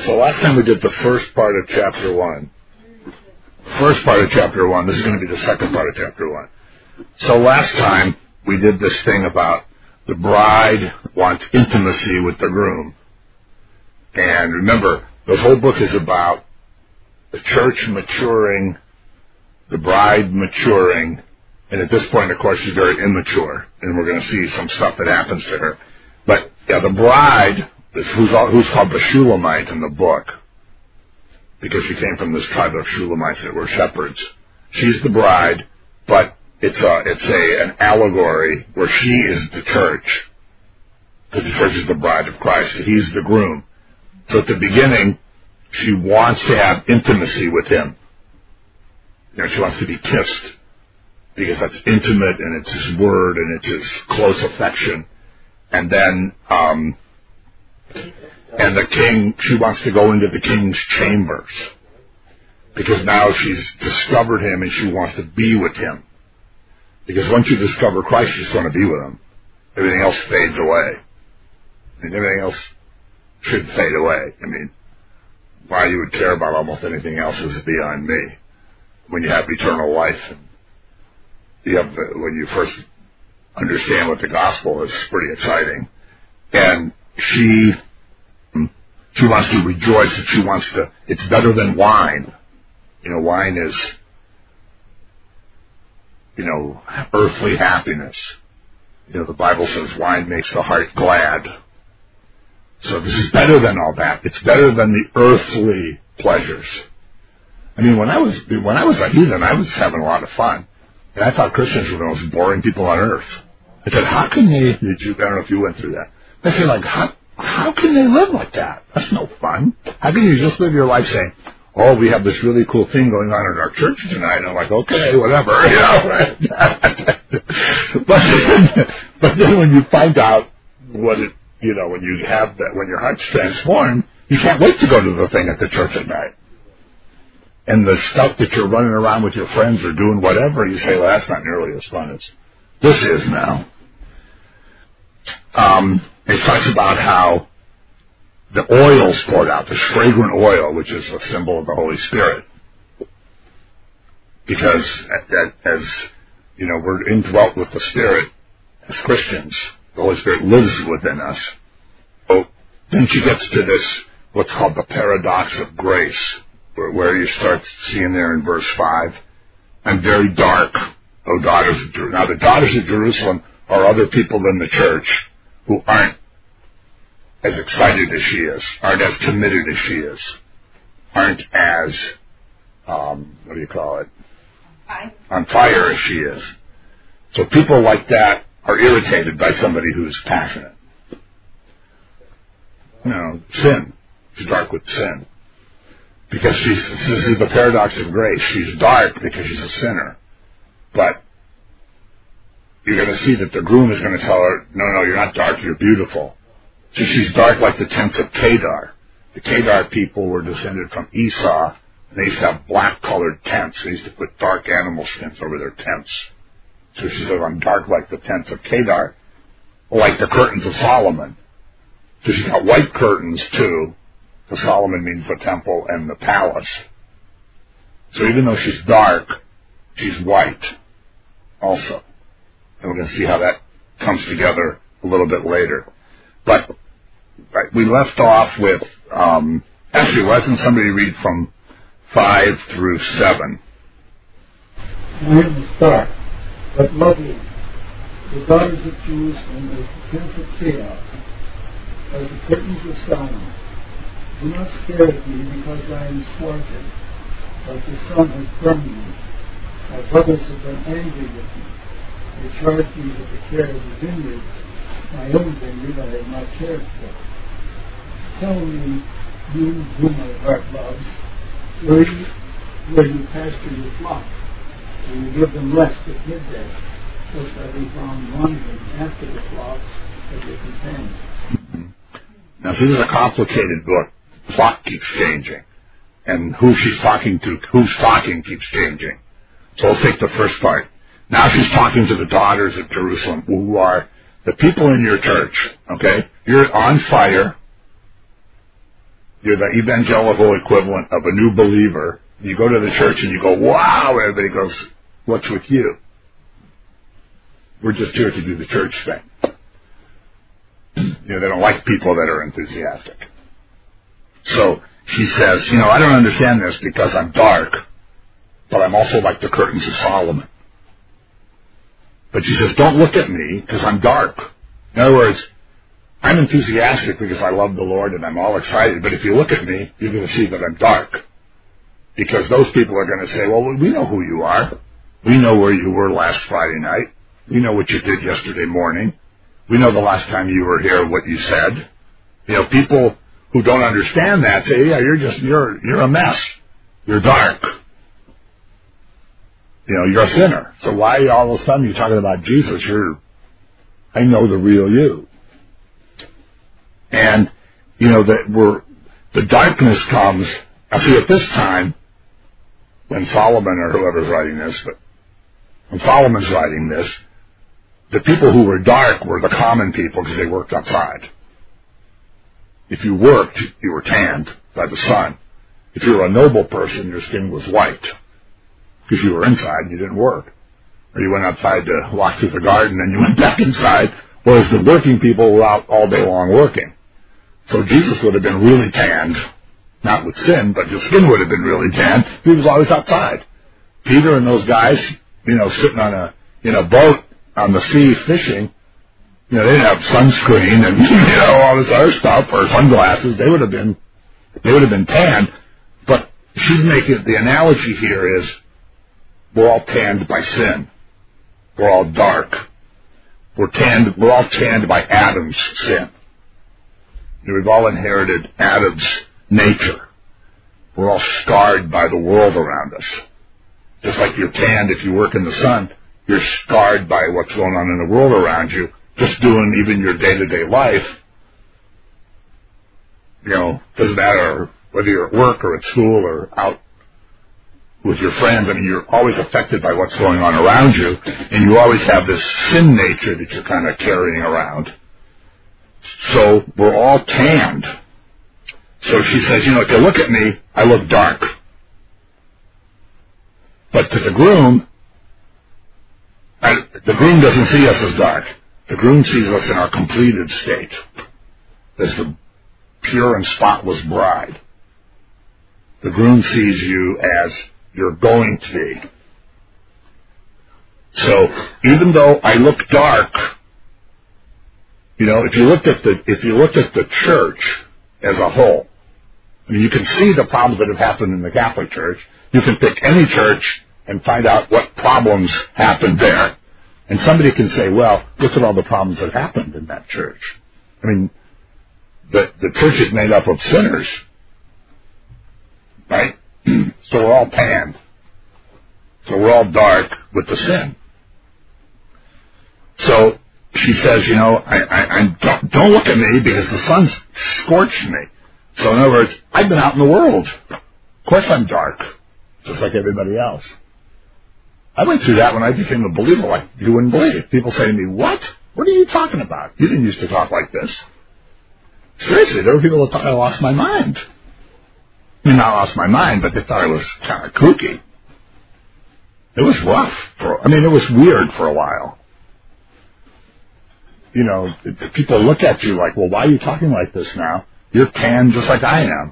So last time we did the first part of chapter 1. First part of chapter 1. This is going to be the second part of chapter 1. So last time we did this thing about the bride wants intimacy with the groom. And remember, the whole book is about the church maturing, the bride maturing, and at this point, of course, she's very immature, and we're going to see some stuff that happens to her. But yeah, the bride, who's called the Shulamite in the book, because she came from this tribe of Shulamites that were shepherds. She's the bride, but it's an allegory where she is the church, because the church is the bride of Christ. He's the groom. So at the beginning, she wants to have intimacy with him. She wants to be kissed, because that's intimate, and it's his word, and it's his close affection. And then, and the king, she wants to go into the king's chambers, because now she's discovered him, and she wants to be with him. Because once you discover Christ, you just want to be with him. Everything else fades away. And everything else should fade away. I mean, why you would care about almost anything else is beyond me. When you have eternal life, and when you first understand what the gospel is, it's pretty exciting. And she wants to rejoice, and she wants to, it's better than wine. Wine is, earthly happiness. The Bible says wine makes the heart glad. So this is better than all that. It's better than the earthly pleasures. I mean, when I was a heathen, I was having a lot of fun. And I thought Christians were the most boring people on earth. I said, how can they, I don't know if you went through that. I said, like, how can they live like that? That's no fun. How can you just live your life saying, oh, we have this really cool thing going on in our church tonight? And I'm like, okay, whatever, right? But then when you find out what it, when you have that, when your heart's transformed, you can't wait to go to the thing at the church at night. And the stuff that you're running around with your friends or doing whatever, you say, well, that's not nearly as fun as this is now. It talks about how the oil's poured out, the fragrant oil, which is a symbol of the Holy Spirit. Because as we're indwelt with the Spirit as Christians, the Holy Spirit lives within us. So then she gets to this, what's called the paradox of grace, where you start seeing there in verse 5, I'm very dark, O daughters of Jerusalem. Now the daughters of Jerusalem are other people in the church who aren't as excited as she is, aren't as committed as she is, aren't as, what do you call it? On fire as she is. So people like that are irritated by somebody who's passionate. Sin. She's dark with sin. Because this is the paradox of grace. She's dark because she's a sinner. But you're going to see that the groom is going to tell her, no, you're not dark, you're beautiful. So she's dark like the tents of Kedar. The Kedar people were descended from Esau, and they used to have black-colored tents. They used to put dark animal skins over their tents. So she says, I'm dark like the tents of Kedar, like the curtains of Solomon. So she's got white curtains, too. The Solomon means the temple and the palace. So even though she's dark, she's white also. And we're going to see how that comes together a little bit later. But we left off with, actually, why doesn't somebody read from 5 through 7? When is dark, but lovely. The daughters of Jerusalem as the tents of Kedar, as the curtains of Solomon. Do not stare at me because I am thwarted, like the sun has burned me. My brothers have been angry with me. They charge me with the care of the vineyard, my own vineyard I have not cared for. Tell me, you whom my heart loves, where you pasture your flock, where you give them rest at midday, so shall be found wandering after the flocks of your companions. Now, this is a complicated book. Plot keeps changing. And who she's talking to, who's talking keeps changing. So we'll take the first part. Now she's talking to the daughters of Jerusalem, who are the people in your church, okay? You're on fire. You're the evangelical equivalent of a new believer. You go to the church and you go, wow, everybody goes, what's with you? We're just here to do the church thing. They don't like people that are enthusiastic. So she says, I don't understand this because I'm dark, but I'm also like the curtains of Solomon. But she says, don't look at me because I'm dark. In other words, I'm enthusiastic because I love the Lord and I'm all excited, but if you look at me, you're going to see that I'm dark. Because those people are going to say, well, we know who you are. We know where you were last Friday night. We know what you did yesterday morning. We know the last time you were here, what you said. People who don't understand that say, yeah, you're a mess. You're dark. You're a sinner. So why all of a sudden you're talking about Jesus? I know the real you. And, the darkness comes, I see at this time, when Solomon or whoever's writing this, but when Solomon's writing this, the people who were dark were the common people because they worked outside. If you worked, you were tanned by the sun. If you were a noble person, your skin was white because you were inside and you didn't work. Or you went outside to walk through the garden and you went back inside, whereas the working people were out all day long working. So Jesus would have been really tanned, not with sin, but his skin would have been really tanned. He was always outside. Peter and those guys, sitting on a boat on the sea fishing, they didn't have sunscreen and all this other stuff or sunglasses. They would have been tanned. But she's making the analogy here is we're all tanned by sin. We're all dark. We're all tanned by Adam's sin. We've all inherited Adam's nature. We're all scarred by the world around us. Just like you're tanned if you work in the sun, you're scarred by what's going on in the world around you, just doing even your day-to-day life. Doesn't matter whether you're at work or at school or out with your friends. You're always affected by what's going on around you, and you always have this sin nature that you're kind of carrying around. So we're all tanned. So she says, if you look at me, I look dark. But to the groom doesn't see us as dark. The groom sees us in our completed state as the pure and spotless bride. The groom sees you as you're going to be. So even though I look dark, if you looked at the church as a whole, you can see the problems that have happened in the Catholic Church. You can pick any church and find out what problems happened there. And somebody can say, well, look at all the problems that happened in that church. The church is made up of sinners, right? So we're all tanned. So we're all dark with the sin. So she says, don't look at me because the sun's scorched me. So in other words, I've been out in the world. Of course I'm dark, just like everybody else. I went through that when I became a believer, like you wouldn't believe. People say to me, what? What are you talking about? You didn't used to talk like this. Seriously, there were people that thought I lost my mind. Not lost my mind, but they thought I was kind of kooky. It was rough. It was weird for a while. People look at you like, well, why are you talking like this now? You're tanned just like I am.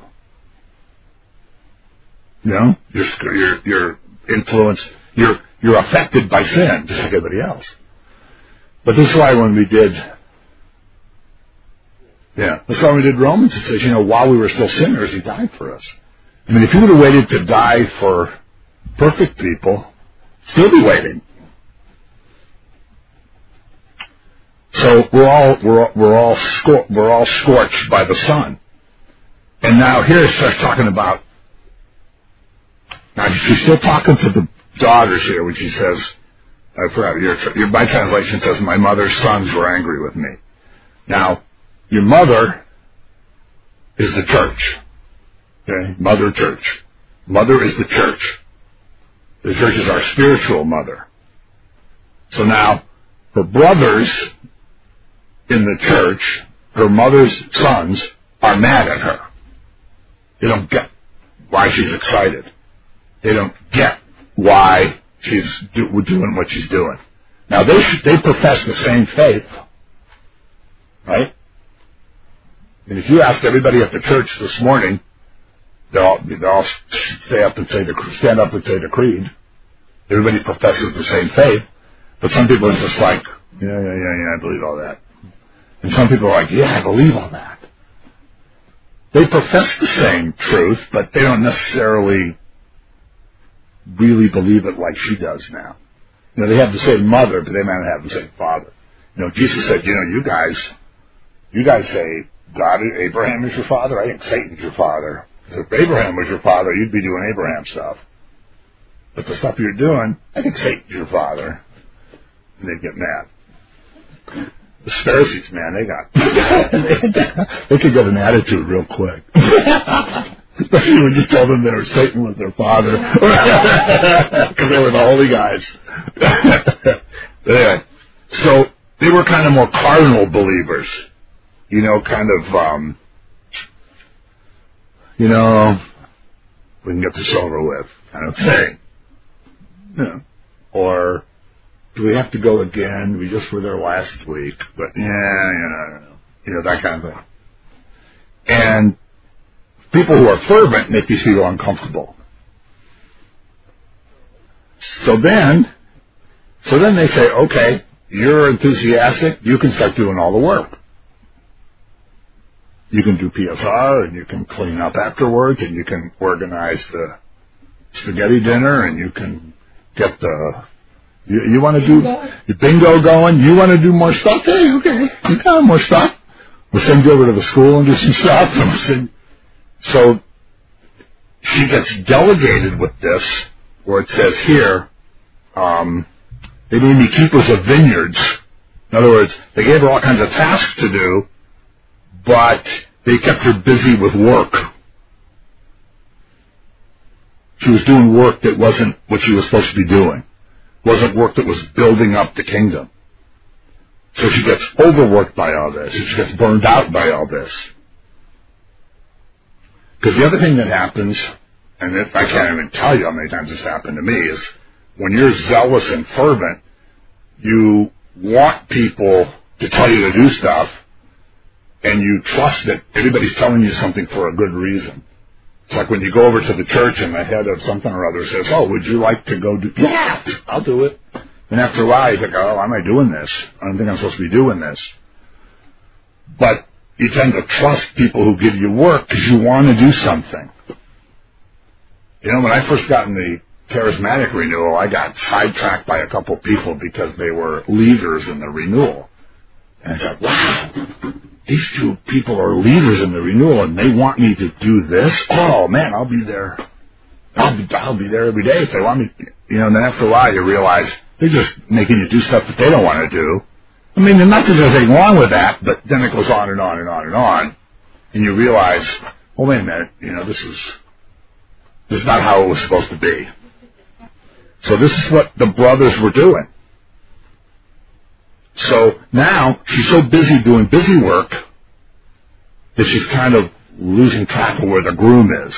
You're influenced. You're affected by sin, just like everybody else. But this is why when we did Romans, it says, while we were still sinners, he died for us. If you would have waited to die for perfect people, still be waiting. So we're all scorched by the sun. And now here it starts talking about. Now she's still talking to the daughters here, when she says, I forgot, my translation says, my mother's sons were angry with me. Now, your mother is the church. Okay? Mother church. Mother is the church. The church is our spiritual mother. So now, her brothers in the church, her mother's sons, are mad at her. They don't get why she's excited. They don't get why she's doing what she's doing. Now, they profess the same faith, right? And if you asked everybody at the church this morning, they'll all stand up and say the creed. Everybody professes the same faith, but some people are just like, yeah, I believe all that. And some people are like, yeah, I believe all that. They profess the same truth, but they don't necessarily really believe it like she does now. They have the same mother, but they might not have the same father. Jesus said, you guys say God, Abraham is your father. I think Satan's your father. If Abraham was your father, you'd be doing Abraham stuff. But the stuff you're doing, I think Satan's your father. And they'd get mad. The Pharisees, man, they could get an attitude real quick. Especially when you told them Satan was their father. Because they were the holy guys. But anyway, so they were kind of more carnal believers. We can get this over with kind of thing. Or, do we have to go again? We just were there last week, but that kind of thing. And people who are fervent make these people uncomfortable. So then they say, okay, you're enthusiastic, you can start doing all the work. You can do PSR, and you can clean up afterwards, and you can organize the spaghetti dinner, and you can get you want to do the bingo going, you want to do more stuff? Hey, okay, you got more stuff. We'll send you over to the school and do some stuff. So she gets delegated with this, where it says here, they made me keepers of vineyards. In other words, they gave her all kinds of tasks to do, but they kept her busy with work. She was doing work that wasn't what she was supposed to be doing. Wasn't work that was building up the kingdom. So she gets overworked by all this. She gets burned out by all this. Because the other thing that happens, and I can't even tell you how many times this happened to me, is when you're zealous and fervent, you want people to tell you to do stuff, and you trust that everybody's telling you something for a good reason. It's like when you go over to the church and the head of something or other says, oh, would you like to go do... Yeah, I'll do it. And after a while, you think, oh, why am I doing this? I don't think I'm supposed to be doing this. But you tend to trust people who give you work because you want to do something. When I first got in the charismatic renewal, I got sidetracked by a couple people because they were leaders in the renewal. And I thought, wow, these two people are leaders in the renewal and they want me to do this. Oh man, I'll be there. I'll be there every day if they want me. And then after a while you realize they're just making you do stuff that they don't want to do. I mean, not that there's anything wrong with that, but then it goes on and on and on and on. And you realize, oh wait a minute, this is not how it was supposed to be. So this is what the brothers were doing. So now she's so busy doing busy work that she's kind of losing track of where the groom is.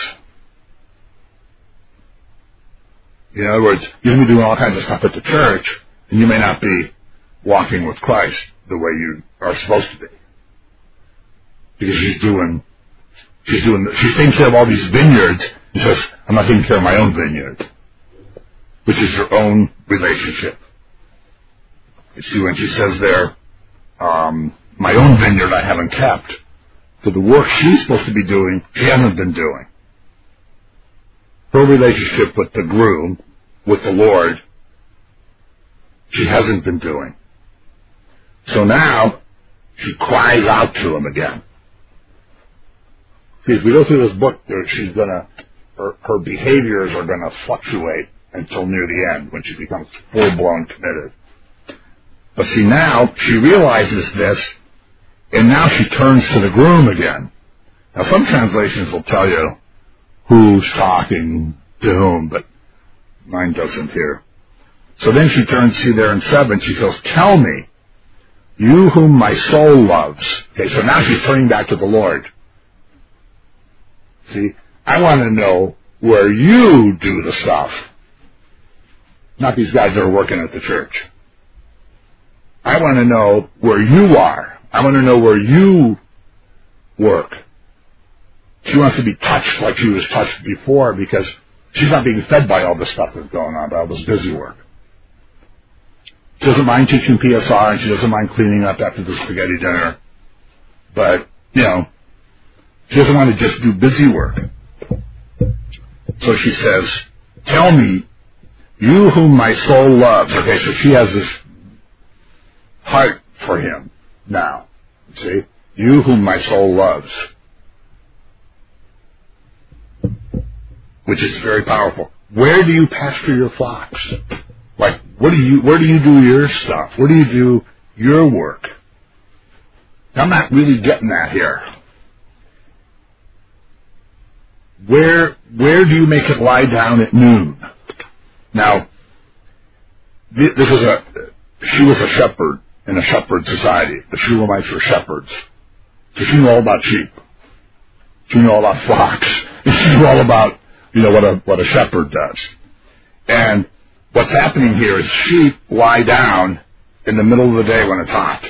In other words, you may be doing all kinds of stuff at the church, and you may not be walking with Christ the way you are supposed to be. Because she's taking care of all these vineyards, and says, I'm not taking care of my own vineyard, which is your own relationship. You see, when she says there, my own vineyard I haven't kept. So the work she's supposed to be doing, she hasn't been doing. Her relationship with the groom, with the Lord, she hasn't been doing. So now, she cries out to him again. See, as we go through this book, her behaviors are going to fluctuate until near the end, when she becomes full-blown committed. But see, now she realizes this, and now she turns to the groom again. Now, some translations will tell you who's talking to whom, but mine doesn't here. So then she turns, see there in 7, she goes, tell me, you whom my soul loves. Okay, so now she's turning back to the Lord. See, I want to know where you do the stuff. Not these guys that are working at the church. I want to know where you are. I want to know where you work. She wants to be touched like she was touched before because she's not being fed by all the stuff that's going on, by all this busy work. She doesn't mind teaching PSR and she doesn't mind cleaning up after the spaghetti dinner. But, she doesn't want to just do busy work. So she says, tell me, you whom my soul loves. Okay, so she has this heart for him now. See? You whom my soul loves. Which is very powerful. Where do you pasture your flocks? Like, where do you do your stuff? Where do you do your work? I'm not really getting that here. Where do you make it lie down at noon? Now, she was a shepherd in a shepherd society. The Shulamites were shepherds. So she knew all about sheep. She knew all about flocks. She knew all about, what a shepherd does. And what's happening here is sheep lie down in the middle of the day when it's hot.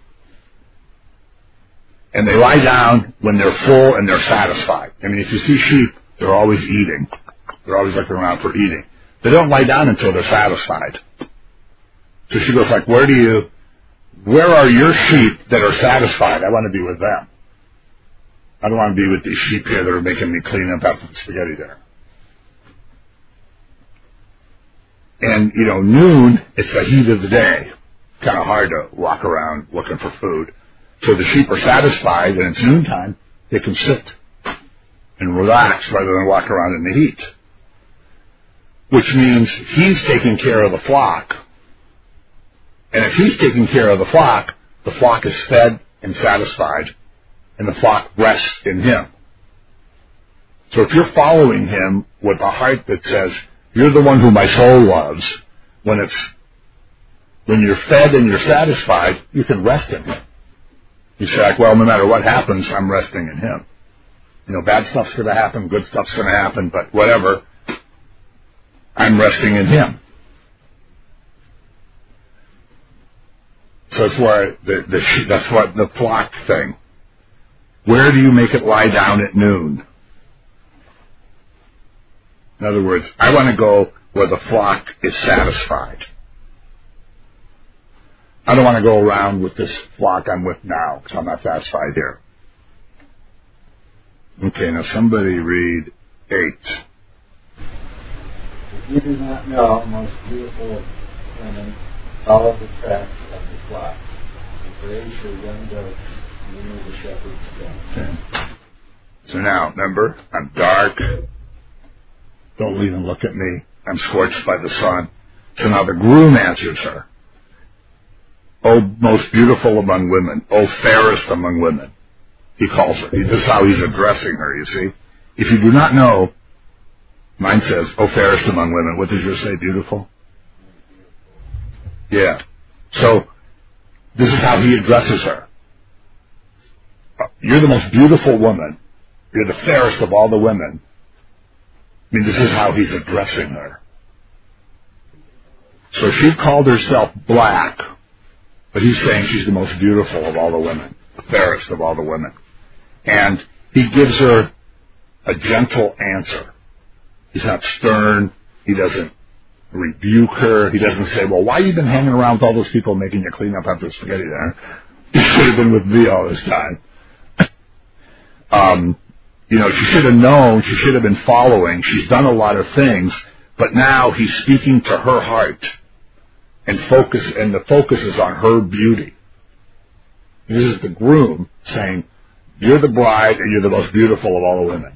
And they lie down when they're full and they're satisfied. I mean, if you see sheep, they're always eating. They're always looking around for eating. They don't lie down until they're satisfied. So she goes like, where are your sheep that are satisfied? I want to be with them. I don't want to be with these sheep here that are making me clean up after the spaghetti dinner. And, noon, it's the heat of the day. Kind of hard to walk around looking for food. So the sheep are satisfied, and it's noontime. They can sit and relax rather than walk around in the heat. Which means he's taking care of the flock. And if he's taking care of the flock is fed and satisfied, and the flock rests in him. So if you're following him with a heart that says, you're the one who my soul loves, when you're fed and you're satisfied, you can rest in him. You say, like, well, no matter what happens, I'm resting in him. Bad stuff's going to happen, good stuff's going to happen, but whatever, I'm resting in him. So it's where that's what the flock thing. Where do you make it lie down at noon? In other words, I want to go where the flock is satisfied. I don't want to go around with this flock I'm with now because I'm not satisfied here. Okay, now somebody read 8. If you do not know, most beautiful women, follow the tracks of the flocks. And graze your young goats, and you know the shepherd's den. Okay. So now, remember, I'm dark. Don't even look at me. I'm scorched by the sun. So now the groom answers her. O most beautiful among women. O fairest among women. He calls her. This is how he's addressing her, you see. If you do not know, mine says, O fairest among women. What does yours say, beautiful? Yeah. So, this is how he addresses her. You're the most beautiful woman. You're the fairest of all the women. I mean, this is how he's addressing her. So she called herself black, but he's saying she's the most beautiful of all the women, the fairest of all the women. And he gives her a gentle answer. He's not stern. He doesn't rebuke her. He doesn't say, well, why have you been hanging around with all those people making you clean up after the spaghetti dinner? You should have been with me all this time. She should have known. She should have been following. She's done a lot of things, but now he's speaking to her heart, and the focus is on her beauty. This is the groom saying, you're the bride and you're the most beautiful of all the women.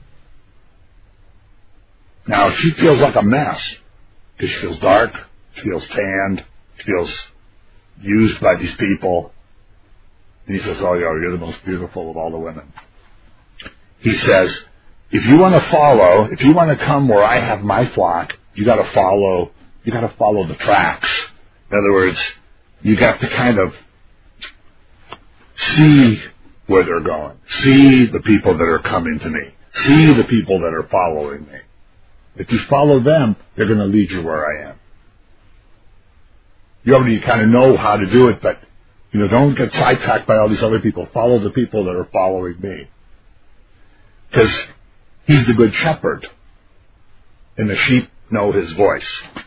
Now, she feels like a mess because she feels dark, she feels tanned, she feels used by these people. And he says, oh, yeah, you're the most beautiful of all the women. He says, if you want to come where I have my flock, you got to follow the tracks. In other words, you got to kind of see where they're going, see the people that are coming to me, See the people that are following me. If you follow them, they're going to lead you where I am. You already kind of know how to do it, but don't get sidetracked by all these other people. Follow the people that are following me. Because he's the good shepherd. And the sheep know his voice.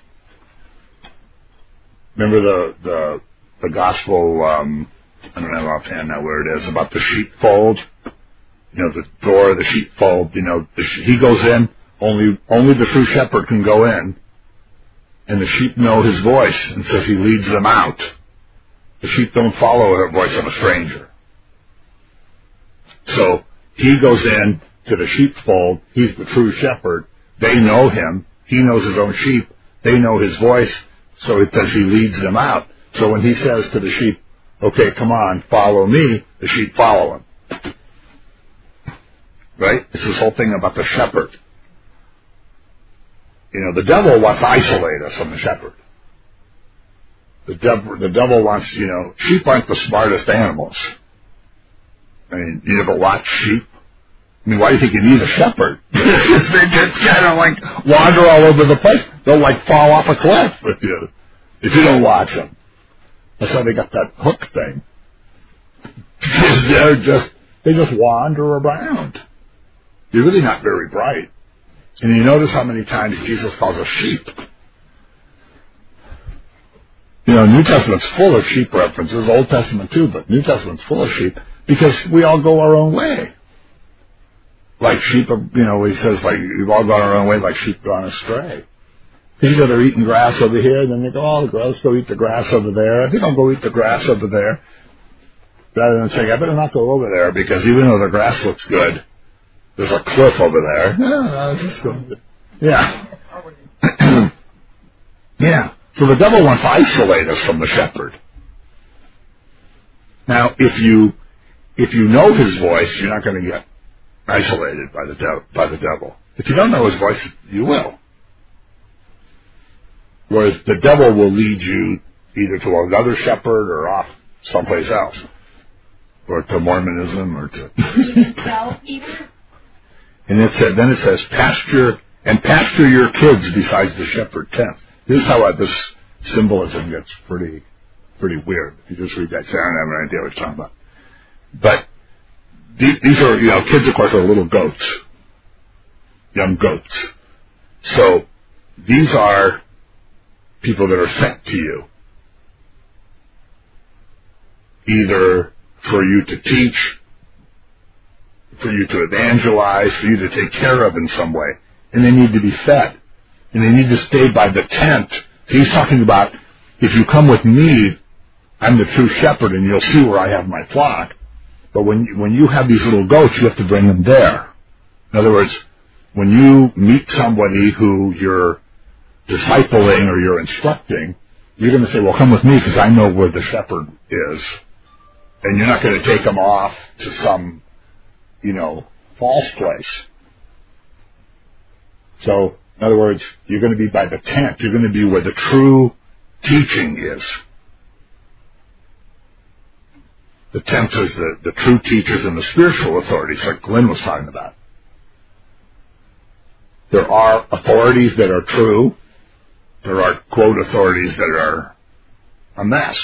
Remember the gospel, I don't know offhand now where it is, about the sheepfold? The door of the sheepfold, he goes in, only the true shepherd can go in. And the sheep know his voice, and says he leads them out. The sheep don't follow the voice of a stranger. So he goes in to the sheepfold. He's the true shepherd. They know him. He knows his own sheep. They know his voice. So it says he leads them out. So when he says to the sheep, okay, come on, follow me, the sheep follow him. Right? It's this whole thing about the shepherd. The devil wants to isolate us from the shepherd. The devil wants, sheep aren't the smartest animals. I mean, you ever watch sheep? I mean, why do you think you need a shepherd? They just kind of like wander all over the place. They'll like fall off a cliff if you don't watch them. That's why they got that hook thing. They just wander around. They're really not very bright. And you notice how many times Jesus calls us sheep. New Testament's full of sheep references, Old Testament too, but New Testament's full of sheep because we all go our own way. Like sheep, he says, like, we've all gone our own way like sheep gone astray. People are eating grass over here, and then they go, let's go eat the grass over there. I think I'll go eat the grass over there. Rather than saying, I better not go over there because even though the grass looks good, there's a cliff over there. Yeah. Yeah. So the devil wants to isolate us from the shepherd. Now, if you know his voice, you're not going to get isolated by the devil. If you don't know his voice, you will. Whereas the devil will lead you either to another shepherd or off someplace else. Or to Mormonism or to... And then it says, pasture your kids besides the shepherd tent. This is how this symbolism gets pretty weird. If you just read that, say, I don't have an idea what you're talking about. But these are, kids, of course, are little goats. Young goats. So these are people that are sent to you. Either for you to teach, for you to evangelize, for you to take care of in some way. And they need to be fed. And they need to stay by the tent. So he's talking about, if you come with me, I'm the true shepherd and you'll see where I have my flock. But when you have these little goats, you have to bring them there. In other words, when you meet somebody who you're discipling or you're instructing, you're going to say, well, come with me because I know where the shepherd is. And you're not going to take them off to some, false place. So, in other words, you're going to be by the tent. You're going to be where the true teaching is. The tent is the true teachers and the spiritual authorities, like Glenn was talking about. There are authorities that are true. There are, quote, authorities that are a mess.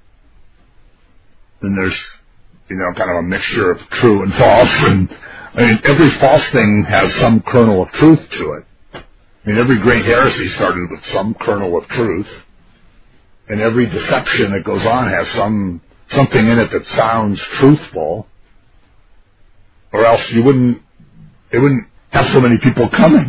Then there's, kind of a mixture of true and false. And, every false thing has some kernel of truth to it. Every great heresy started with some kernel of truth. And every deception that goes on has something in it that sounds truthful. Or else they wouldn't have so many people coming.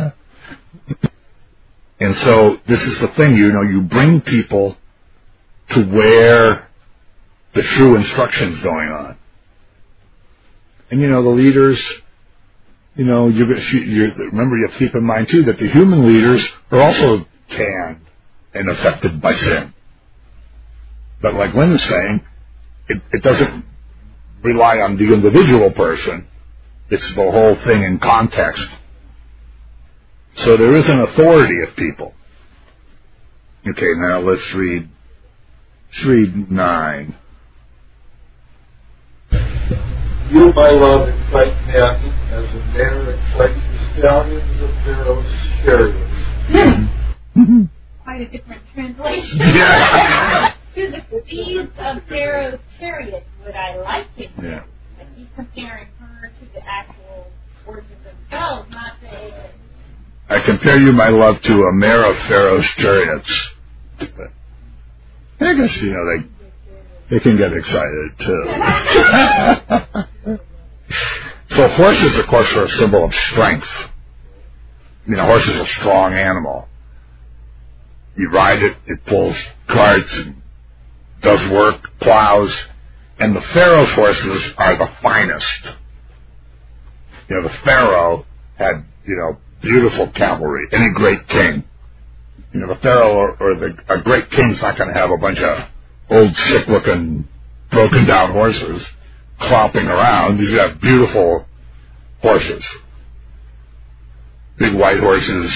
And so this is the thing, you bring people to where the true instruction's going on. And the leaders, remember you have to keep in mind too that the human leaders are also tanned and affected by sin. But like Lynn is saying, it doesn't rely on the individual person. It's the whole thing in context. So there is an authority of people. Okay, now let's read 9. You, my love, excite men as a mare excites the stallions of Pharaoh's chariots. Quite a different translation. Yeah. To the steeds of Pharaoh's chariots would I liken you. Yeah. But he's comparing her to the actual horses themselves, not the... I compare you, my love, to a mare of Pharaoh's chariots. But I guess, they can get excited, too. So horses, of course, are a symbol of strength. Horse is a strong animal. You ride it, it pulls carts and does work, plows, and the Pharaoh's horses are the finest. The Pharaoh had, beautiful cavalry, any great king. The Pharaoh or a great king's not going to have a bunch of old, sick-looking, broken-down horses clopping around. He's got beautiful horses. Big white horses.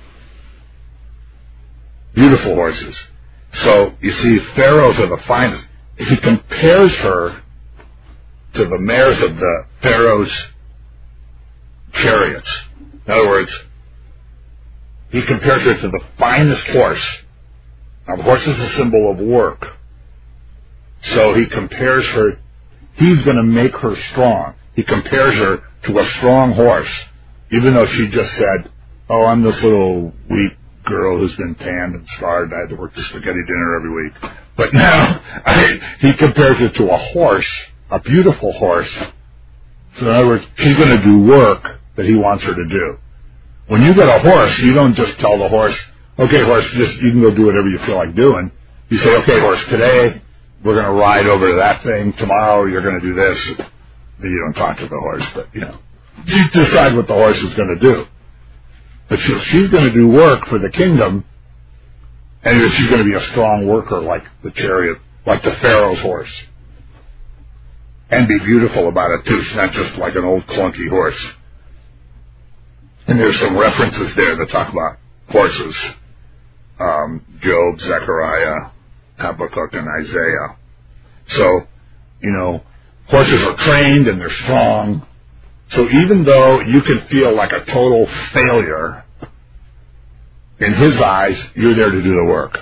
Beautiful horses. So, you see, Pharaohs are the finest. If he compares her to the mares of the Pharaoh's chariots, in other words, he compares her to the finest horse. Now, the horse is a symbol of work. So he compares her, he's going to make her strong. He compares her to a strong horse, even though she just said, oh, I'm this little weak girl who's been tanned and scarred. I had to work the spaghetti dinner every week. But now, he compares her to a horse, a beautiful horse. So in other words, she's going to do work that he wants her to do. When you get a horse, you don't just tell the horse, okay, horse, you can go do whatever you feel like doing. You say, okay, horse, today we're going to ride over to that thing. Tomorrow you're going to do this. You don't talk to the horse, but, you decide what the horse is going to do. But she's going to do work for the kingdom, and she's going to be a strong worker like the chariot, like the Pharaoh's horse. And be beautiful about it, too. She's not just like an old clunky horse. And there's some references there that talk about horses. Job, Zechariah, Habakkuk, and Isaiah. So, horses are trained and they're strong. So even though you can feel like a total failure, in his eyes, you're there to do the work.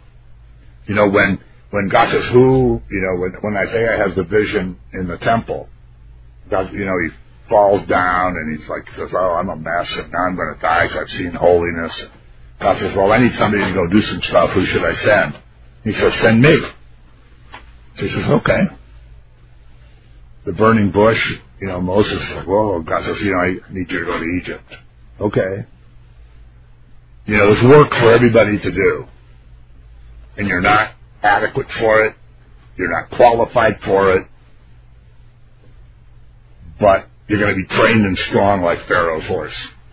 When God says who, when Isaiah has the vision in the temple, God, he falls down and he's like, says, oh, I'm a mess and now I'm going to die because I've seen holiness. God says, well, I need somebody to go do some stuff. Who should I send? He says, send me. So he says, okay. The burning bush, Moses is like, whoa. God says, I need you to go to Egypt. Okay. There's work for everybody to do. And you're not adequate for it. You're not qualified for it. But you're going to be trained and strong like Pharaoh's horse.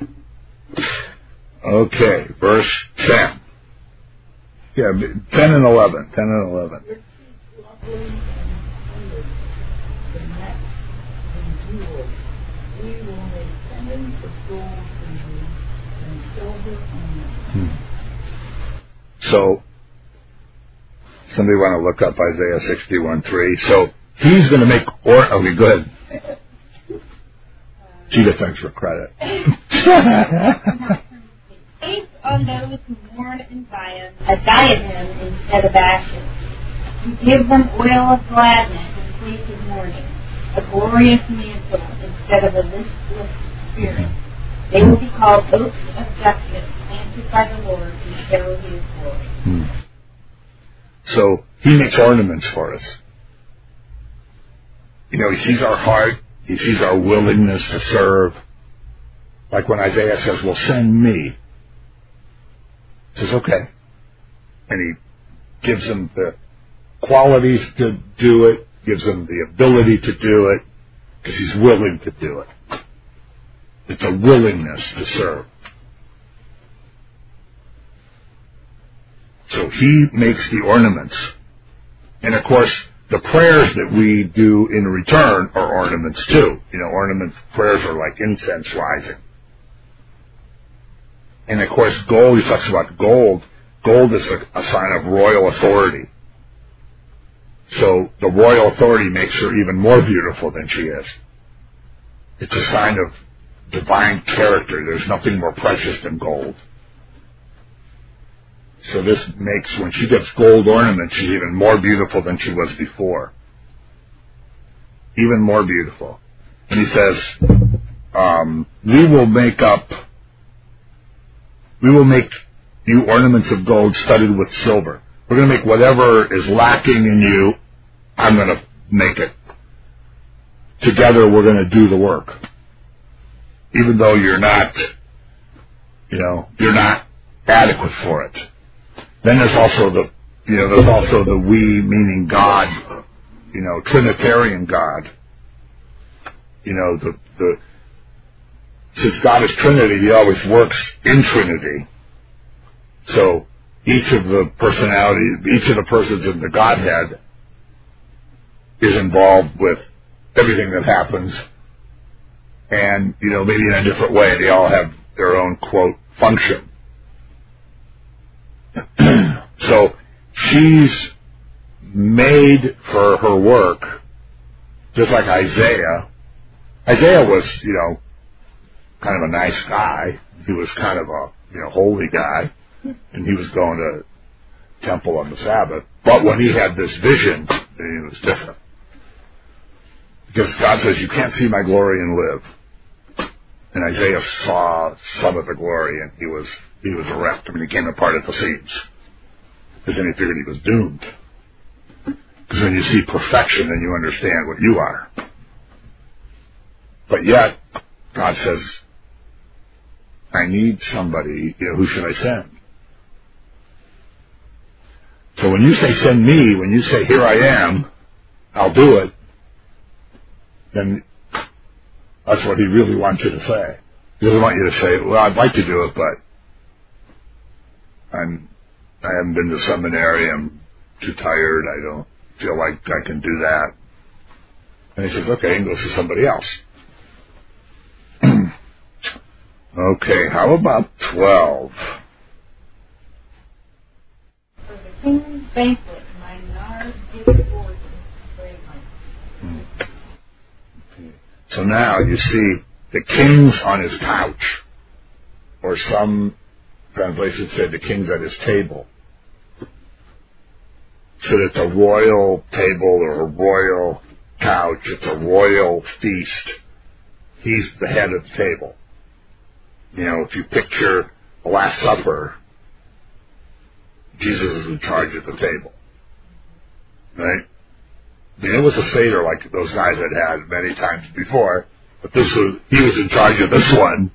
Okay, verse 10. Yeah, 10 and 11. 10 and 11. So, somebody want to look up Isaiah 61:3. So, he's going to make, okay, go ahead. Gita, thanks for credit. Place on those who mourn in Zion a diadem instead of ashes. You give them oil of gladness in place of mourning, a glorious mantle instead of a listless spirit. They will be called oaks of justice, planted by the Lord to show his glory. So he makes ornaments for us. He sees our heart. He sees our willingness to serve. Like when Isaiah says, well, send me. He says, okay. And he gives them the qualities to do it, gives them the ability to do it, because he's willing to do it. It's a willingness to serve. So he makes the ornaments. And of course, the prayers that we do in return are ornaments too. Ornaments, prayers are like incense rising. And of course, gold, he talks about gold. Gold is a sign of royal authority. So the royal authority makes her even more beautiful than she is. It's a sign of divine character. There's nothing more precious than gold. So this makes, when she gets gold ornaments, she's even more beautiful than she was before. Even more beautiful. And he says, we will make you ornaments of gold studded with silver. We're going to make whatever is lacking in you, I'm going to make it. Together we're going to do the work. Even though you're not adequate for it. Then there's also the we, meaning God, Trinitarian God. Since God is Trinity, he always works in Trinity. So each of the persons in the Godhead is involved with everything that happens, and maybe in a different way. They all have their own, quote, function. So she's made for her work, just like Isaiah. Isaiah was, kind of a nice guy. He was kind of a, holy guy, and he was going to temple on the Sabbath. But when he had this vision, it was different. Because God says, you can't see my glory and live. And Isaiah saw some of the glory, and he was erect. He came apart at the seams. Because then he figured he was doomed. Because when you see perfection, then you understand what you are. But yet, God says, I need somebody, who should I send? So when you say send me, when you say here I am, I'll do it, then that's what he really wants you to say. He doesn't want you to say, well, I'd like to do it, but I haven't been to seminary, I'm too tired, I don't feel like I can do that. And he says, okay, and go to somebody else. Okay, how about 12? For the king's banquet, my nard did forth fragrance. Okay. So now you see the king's on his couch, or some translations say the king's at his table. So it's a royal table or a royal couch. It's a royal feast. He's the head of the table. If you picture the Last Supper, Jesus is in charge of the table. Right? It was a Seder like those guys had many times before, but he was in charge of this one.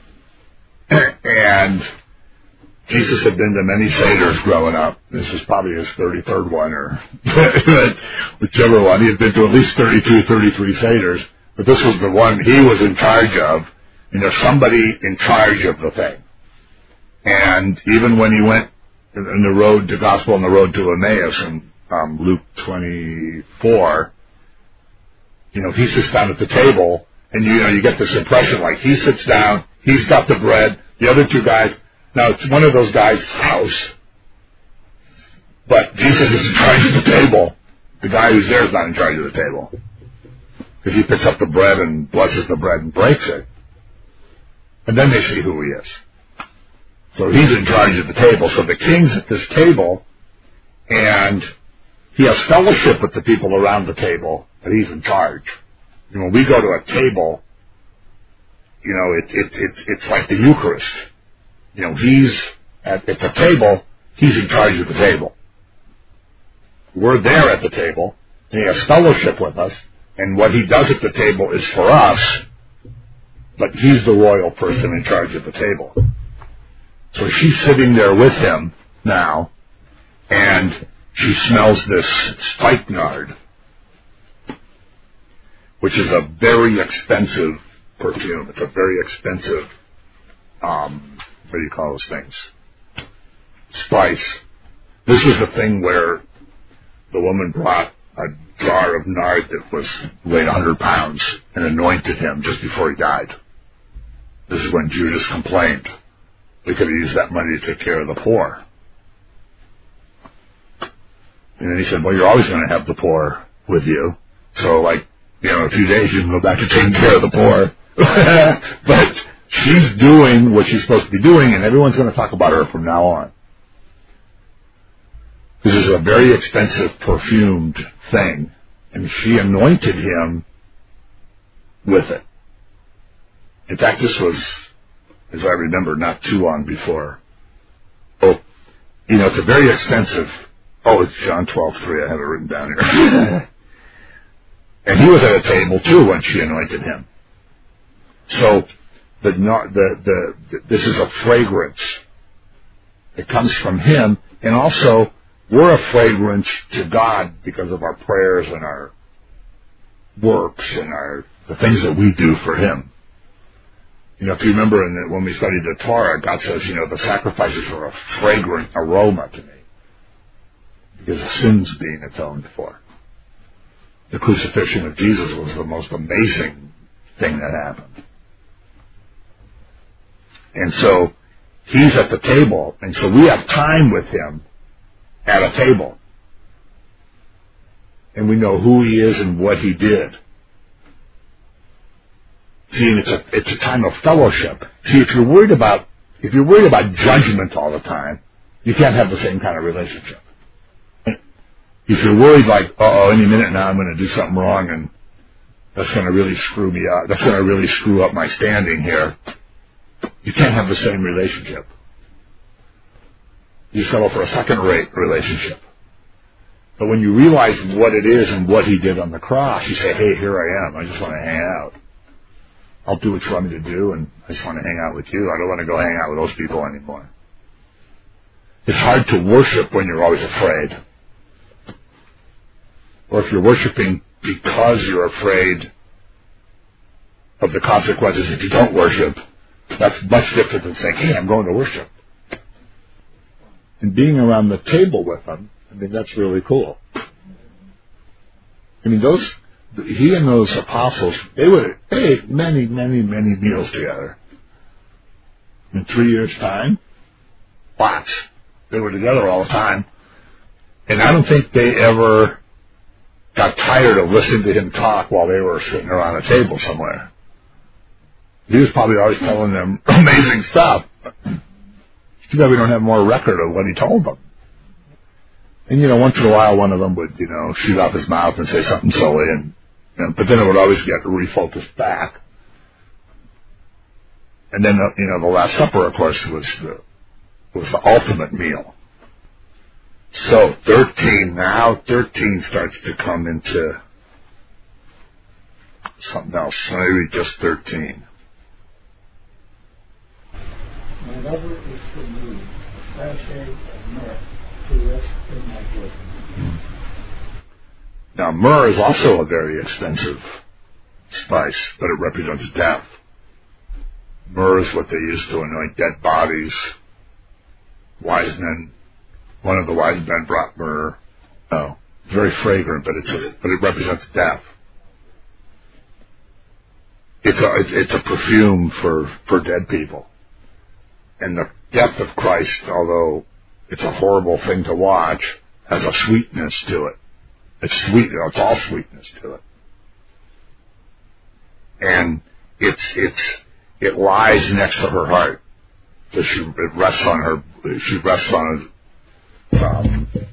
And Jesus had been to many Seders growing up. This was probably his 33rd one, or whichever one. He had been to at least 32, 33 Seders, but this was the one he was in charge of. Somebody in charge of the thing. And even when he went in the road, the gospel on the road to Emmaus in Luke 24, he sits down at the table, and you get this impression like he sits down, he's got the bread, the other two guys. Now it's one of those guys' house, but Jesus is in charge of the table. The guy who's there is not in charge of the table, because he picks up the bread and blesses the bread and breaks it. And then they see who he is. So he's in charge of the table. So the king's at this table, and he has fellowship with the people around the table, but he's in charge. When we go to a table, it's like the Eucharist. He's at the table, he's in charge of the table. We're there at the table, and he has fellowship with us, and what he does at the table is for us, but he's the royal person in charge of the table. So she's sitting there with him now, and she smells this spikenard, which is a very expensive perfume. It's a very expensive, what do you call those things? Spice. This was the thing where the woman brought a jar of nard that weighed 100 pounds and anointed him just before he died. This is when Judas complained. We could have used that money to take care of the poor. And then he said, well, you're always going to have the poor with you. So, in a few days you can go back to taking care of the poor. But she's doing what she's supposed to be doing, and everyone's going to talk about her from now on. This is a very expensive perfumed thing, and she anointed him with it. In fact, this was, as I remember, not too long before. Oh, it's a very expensive. Oh, it's John 12:3. I have it written down here. And he was at a table too when she anointed him. So this is a fragrance. It comes from him, and also we're a fragrance to God because of our prayers and our works and the things that we do for him. If you remember when we studied the Torah, God says, the sacrifices are a fragrant aroma to me because the sin's being atoned for. The crucifixion of Jesus was the most amazing thing that happened. And so he's at the table, and so we have time with him at a table. And we know who he is and what he did. See, and it's a time of fellowship. See, if you're worried about judgment all the time, you can't have the same kind of relationship. If you're worried like, any minute now I'm going to do something wrong and that's going to really screw me up, that's going to really screw up my standing here, you can't have the same relationship. You settle for a second-rate relationship. But when you realize what it is and what he did on the cross, you say, hey, here I am. I just want to hang out. I'll do what you want me to do, and I just want to hang out with you. I don't want to go hang out with those people anymore. It's hard to worship when you're always afraid. Or if you're worshiping because you're afraid of the consequences if you don't worship, that's much different than saying, hey, I'm going to worship. And being around the table with them, that's really cool. He and those apostles, they ate many, many, many meals together. In 3 years' time, lots. They were together all the time. And I don't think they ever got tired of listening to him talk while they were sitting around a table somewhere. He was probably always telling them amazing stuff. Too bad we don't have more record of what he told them. And, once in a while one of them would, shoot off his mouth and say something silly, but then it would always get refocused back. And then, the Last Supper, of course, was the ultimate meal. So 13 starts to come into something else. Maybe just 13. My lover is for me, a sachet of myrrh to rest in my bosom. Now, myrrh is also a very expensive spice, but it represents death. Myrrh is what they used to anoint dead bodies. Wise men, one of the wise men brought myrrh. Oh, it's very fragrant, but it represents death. It's a perfume for dead people. And the death of Christ, although it's a horrible thing to watch, has a sweetness to it. It's sweet. It's all sweetness to it. And it lies next to her heart. So it rests on her. She rests on it.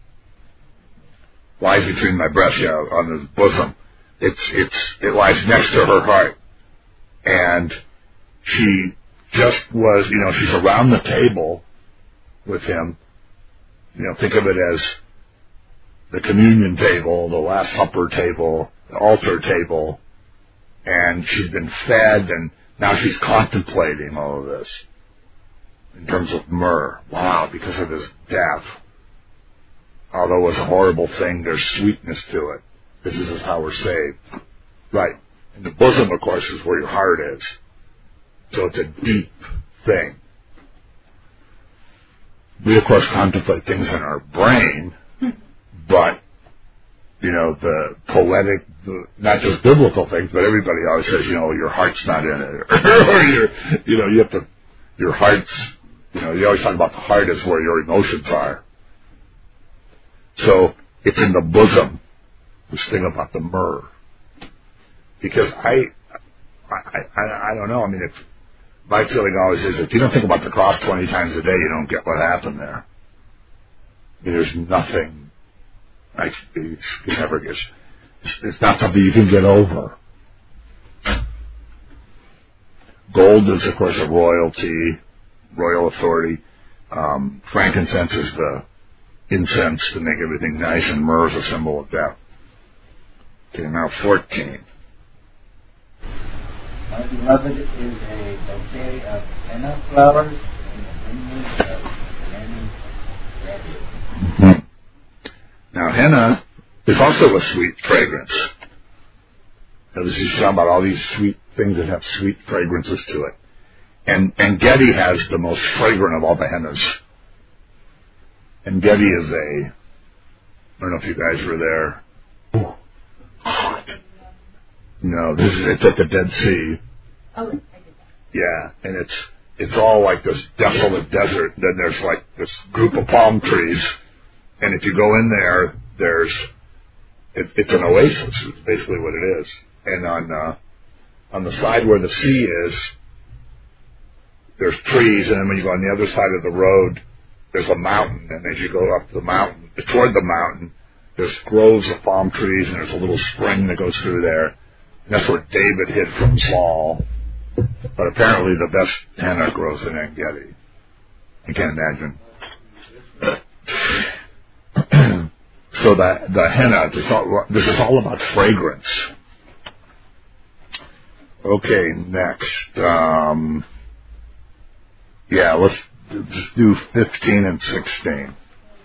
Lies between my breasts, on his bosom. It lies next to her heart, and she just was, she's around the table with him. Think of it as the communion table, the Last Supper table, the altar table, and she's been fed, and now she's contemplating all of this in terms of myrrh. Wow, because of his death. Although it was a horrible thing, there's sweetness to it. This is how we're saved. Right. And the bosom, of course, is where your heart is. So it's a deep thing. We, of course, contemplate things in our brain, but, the poetic, not just biblical things, but everybody always says, your heart's not in it. Or you have to, your heart's, you always talk about the heart as where your emotions are. So it's in the bosom, this thing about the myrrh. Because I don't know. I mean, my feeling always is if you don't think about the cross 20 times a day, you don't get what happened there. I mean, there's nothing. It's not something you can get over. Gold is, of course, a royal authority. Frankincense is the incense to make everything nice, and myrrh is a symbol of death. Okay, now 14. My beloved is a bouquet of henna flowers in the vineyard of many graduates. Mm-hmm. Now, henna is also a sweet fragrance. Now, this is talking about all these sweet things that have sweet fragrances to it. And Gedi has the most fragrant of all the hennas. And Gedi is I don't know if you guys were there. Ooh, hot. No, it's at the Dead Sea. Oh, I did that. Yeah, and it's all like this desolate desert. Then there's like this group of palm trees, and if you go in there, it's an oasis. It's basically what it is. And on the side where the sea is, there's trees, and then when you go on the other side of the road, there's a mountain, and as you go up the mountain, toward the mountain, there's groves of palm trees, and there's a little spring that goes through there. And that's where David hid from Saul. But apparently the best henna grows in En-Gedi. You can't imagine. So the henna, this is all about fragrance. Okay, next. Let's just do 15 and 16.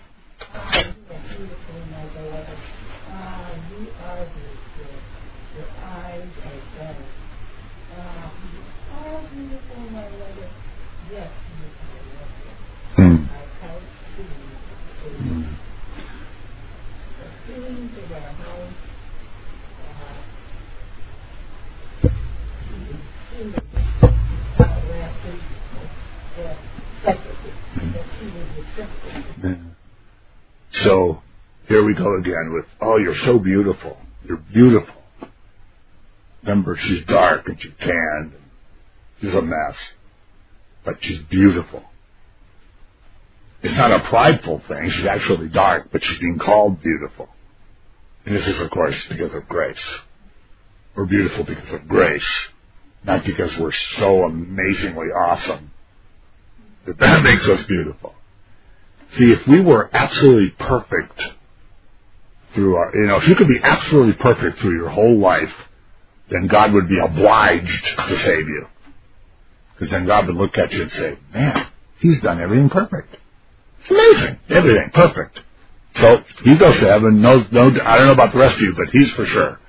So here we go again with, you're so beautiful. You're beautiful. Remember, she's dark and she's tanned. She's a mess. But she's beautiful. It's not a prideful thing. She's actually dark, but she's being called beautiful. And this is, of course, because of grace. We're beautiful because of grace, not because we're so amazingly awesome. That makes us beautiful. See, if we were absolutely perfect if you could be absolutely perfect through your whole life, then God would be obliged to save you. Because then God would look at you and say, man, he's done everything perfect. It's amazing. Everything perfect. So he goes to heaven. No, I don't know about the rest of you, but he's for sure.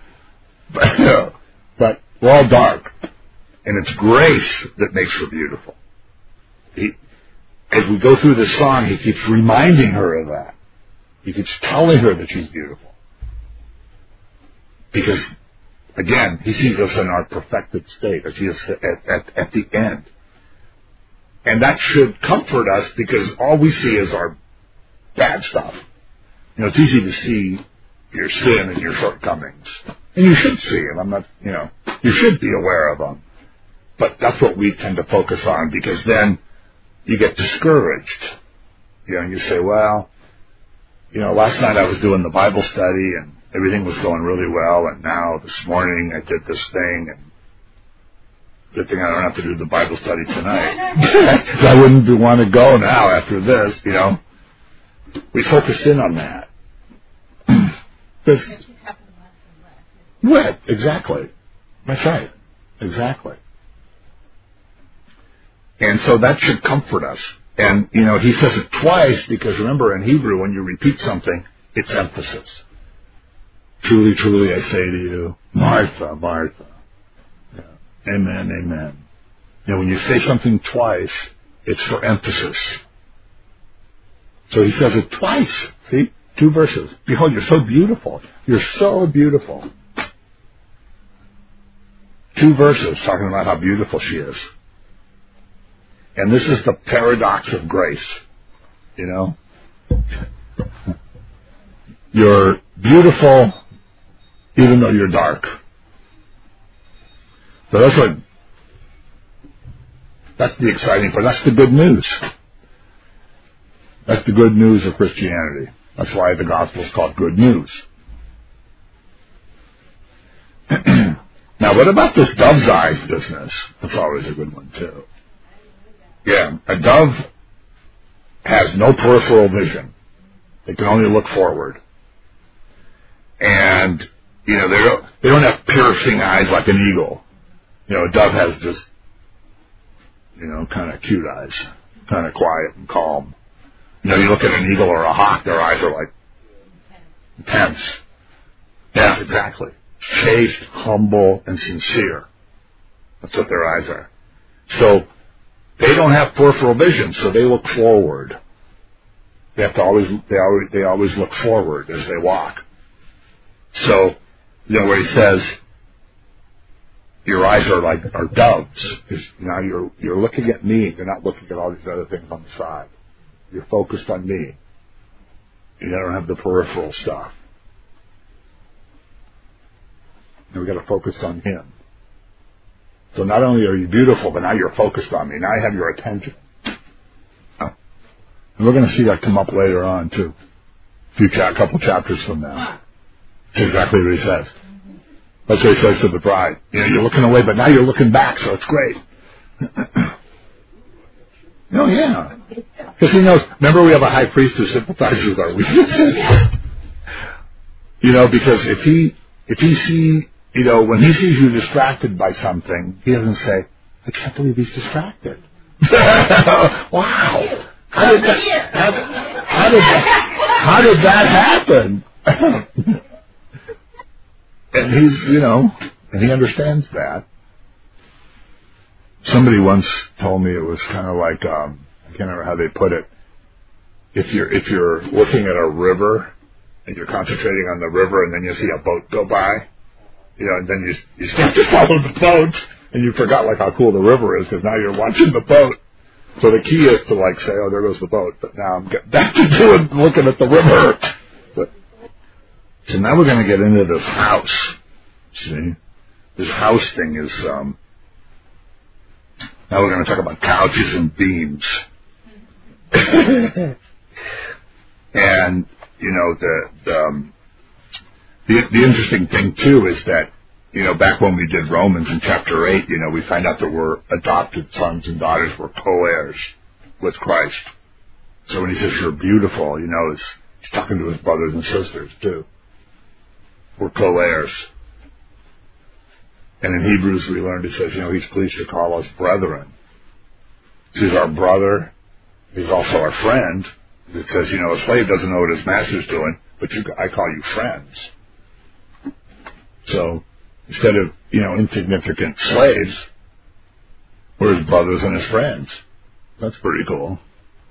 But we're all dark. And it's grace that makes her beautiful. As we go through this song, he keeps reminding her of that. He keeps telling her that she's beautiful. Because, again, he sees us in our perfected state, as he is at the end. And that should comfort us, because all we see is our bad stuff. It's easy to see your sin and your shortcomings. And you should see them. I'm not, you should be aware of them. But that's what we tend to focus on, because then you get discouraged. And you say, well, last night I was doing the Bible study and everything was going really well, and now this morning I did this thing, and good thing I don't have to do the Bible study tonight. Because I wouldn't want to go now after this, We focus in on that. Right, exactly. That's right. Exactly. And so that should comfort us. And, he says it twice because, remember, in Hebrew, when you repeat something, it's emphasis. Truly, truly, I say to you, Martha, Martha. Yeah. Amen, amen. When you say something twice, it's for emphasis. So he says it twice. See? 2 verses. Behold, you're so beautiful. You're so beautiful. 2 verses talking about how beautiful she is. And this is the paradox of grace. You're beautiful even though you're dark. So that's the exciting part. That's the good news. That's the good news of Christianity. That's why the gospel is called good news. Now, what about this dove's eyes business? That's always a good one, too. Yeah, a dove has no peripheral vision. They can only look forward. And, they don't have piercing eyes like an eagle. A dove has just, kind of cute eyes, kind of quiet and calm. You look at an eagle or a hawk, their eyes are like intense. Yeah, exactly. Chaste, humble, and sincere. That's what their eyes are. So, they don't have peripheral vision, so they look forward. They have to always look forward as they walk. So, where he says, your eyes are doves. Now you're looking at me. You're not looking at all these other things on the side. You're focused on me. You don't have the peripheral stuff. And we got to focus on him. So not only are you beautiful, but now you're focused on me. Now I have your attention. And we're going to see that come up later on too. A couple chapters from now. That's exactly what he says. That's what he says to the bride. You're looking away, but now you're looking back, so it's great. Oh, yeah. Because he knows, remember we have a high priest who sympathizes with our weaknesses. Because if he sees, when he sees you distracted by something, he doesn't say, I can't believe he's distracted. Wow. How did that happen? And he's, and he understands that. Somebody once told me it was kind of like, I can't remember how they put it. If you're looking at a river and you're concentrating on the river and then you see a boat go by, and then you start to follow the boat and you forgot how cool the river is because now you're watching the boat. So the key is to say, oh, there goes the boat, but now I'm getting back to looking at the river. So now we're going to get into this house. See? This house thing is, now we're going to talk about couches and beams. And, the interesting thing too is that, back when we did Romans in chapter 8, we find out that we're adopted sons and daughters, we're co-heirs with Christ. So when he says you're beautiful, he's talking to his brothers and sisters too. We're co-heirs. And in Hebrews we learned it says, he's pleased to call us brethren. He's our brother. He's also our friend. It says, a slave doesn't know what his master's doing, but I call you friends. So instead of, insignificant slaves, we're his brothers and his friends. That's pretty cool.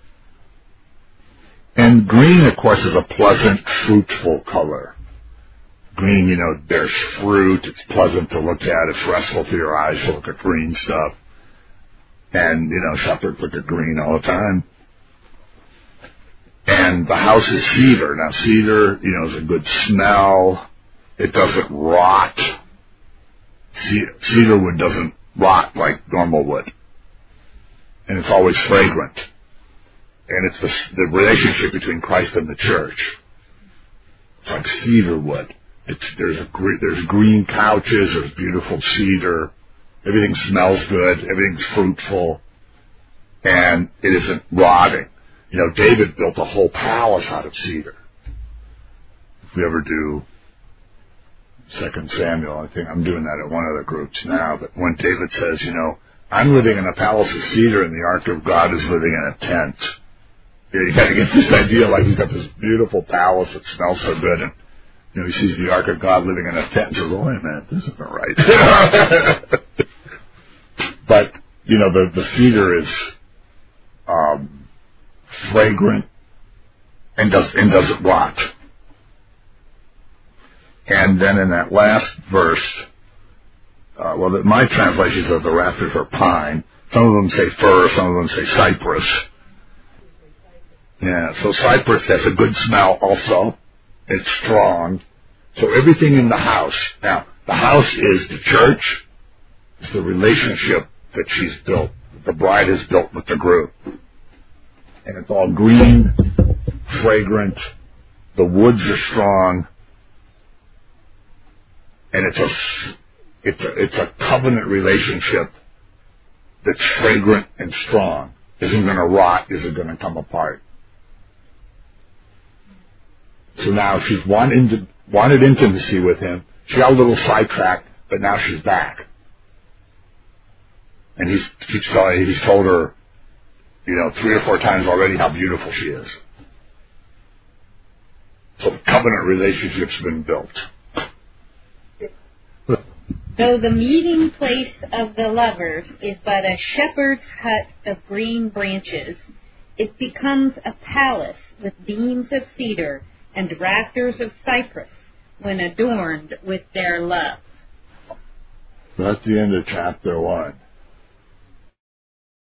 And green, of course, is a pleasant, fruitful color. Green, there's fruit. It's pleasant to look at. It's restful to your eyes to look at green stuff. And, shepherds look at green all the time. And the house is cedar. Now, cedar, is a good smell. It doesn't rot. Cedar wood doesn't rot like normal wood. And it's always fragrant. And it's the relationship between Christ and the church. It's like cedar wood. There's green couches, there's beautiful cedar, everything smells good, everything's fruitful, and it isn't rotting. David built a whole palace out of cedar. If we ever do 2 Samuel, I think I'm doing that at one of the groups now, but when David says, I'm living in a palace of cedar and the ark of God is living in a tent. You gotta get this idea he's got this beautiful palace that smells so good, and he sees the ark of God living in a tent and says, oh, wait a minute, this isn't right. But, the cedar is fragrant and doesn't rot. And then in that last verse, my translations of the rafters are pine. Some of them say fir, some of them say cypress. Yeah, so cypress has a good smell also. It's strong. So everything in the house. Now, the house is the church, It's the relationship that she's built, that the bride has built with the groom. And it's all green, fragrant, the woods are strong, and it's a covenant relationship that's fragrant and strong. Isn't going to rot, isn't going to come apart. So now she's wanted intimacy with him. She got a little sidetracked, but now she's back. And he's told her, 3 or 4 times already how beautiful she is. So the covenant relationship's been built. Though the meeting place of the lovers is but a shepherd's hut of green branches, it becomes a palace with beams of cedar and rafters of cypress when adorned with their love. That's the end of chapter 1.